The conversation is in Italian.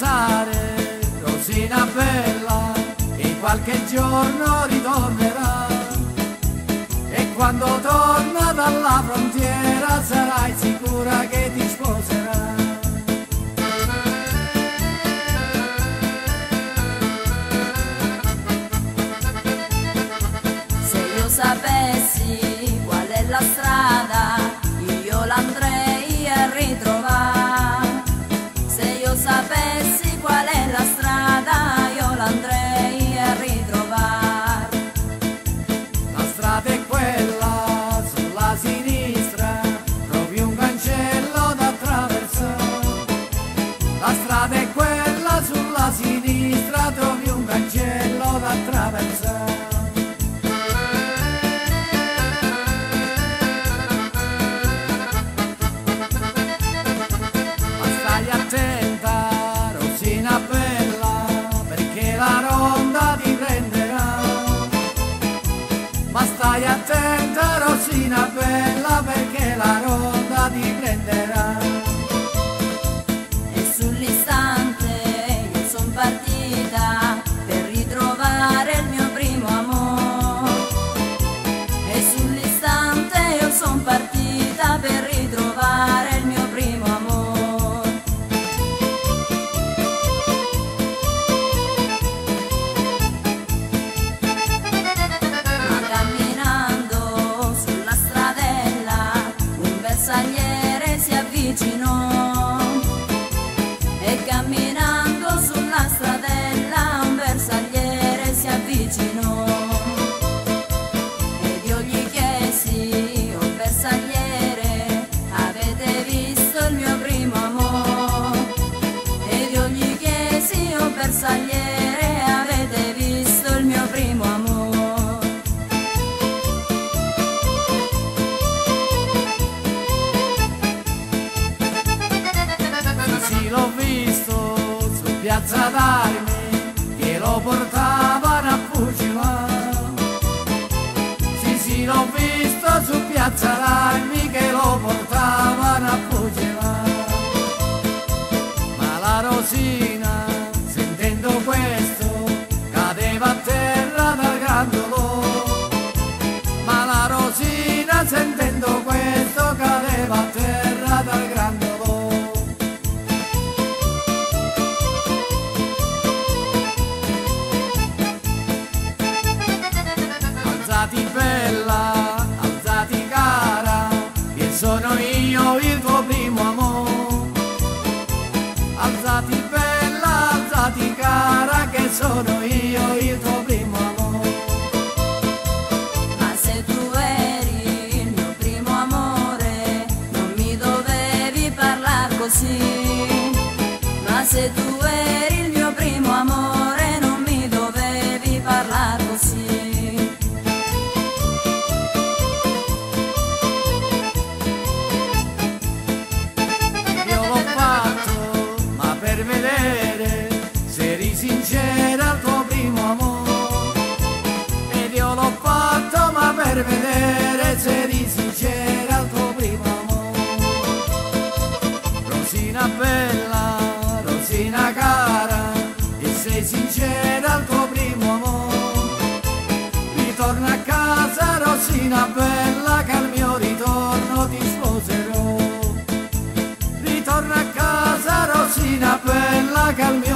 pensare, Rosina bella, che in qualche giorno ritornerà. E quando torna dalla frontiera sarai sicura che ti sposerà. Se io sapessi qual è la strada, io l'andrei a ritrovare. Se io sapessi qual è la strada, io l'andrei a ritrovare. La strada è quella, sulla sinistra, trovi un cancello da attraversare. La strada è quella, sulla sinistra, trovi un cancello da attraversare. Ma stai attenta, Rosina bella, perché la ronda ti prenderà. Ma stai attenta, Rosina bella, perché la ronda ti prenderà. E sull'istante io son partita per ritrovare il mio primo amore. E sull'istante io son partita per ritrovare il mio primo amore. Ma camminando sulla stradella un bersagliere si avvicinò. E camminando sulla stradella un bersagliere si avvicinò. Ed io gli chiesi: oh bersagliere, avete visto il mio primo amore? Ed io gli chiesi: oh bersagliere, avete visto il mio primo amore? Sì, l'ho visto su Piazza d'Armi, che lo portavano a fucilare. Sì, l'ho visto su Piazza d'Armi, che lo portavano a fucilare. Ma la Rosina, sentendo questo, cadeva a terra dal gran dolore. Ma la Rosina, sentendo questo, cadeva a terra dal gran dolore. Alzati bella, alzati cara, che sono io il tuo primo amore. Alzati bella, alzati cara, che sono io il tuo primo amore. Ma se tu eri il mio primo amore, non mi dovevi parlare così. Ma se tu eri il mio primo amore, non mi dovevi parlare così. Io l'ho fatto, ma per vedere se eri sincera al tuo primo amore. Ed io l'ho fatto, ma per vedere se eri sincera al tuo primo amore. Rosina bella, Rosina cara, e sei sincera al tuo primo amore. Ritorna a casa, Rosina bella, che al mio ritorno ti sposerò. Ritorna a casa, Rosina bella, che al mio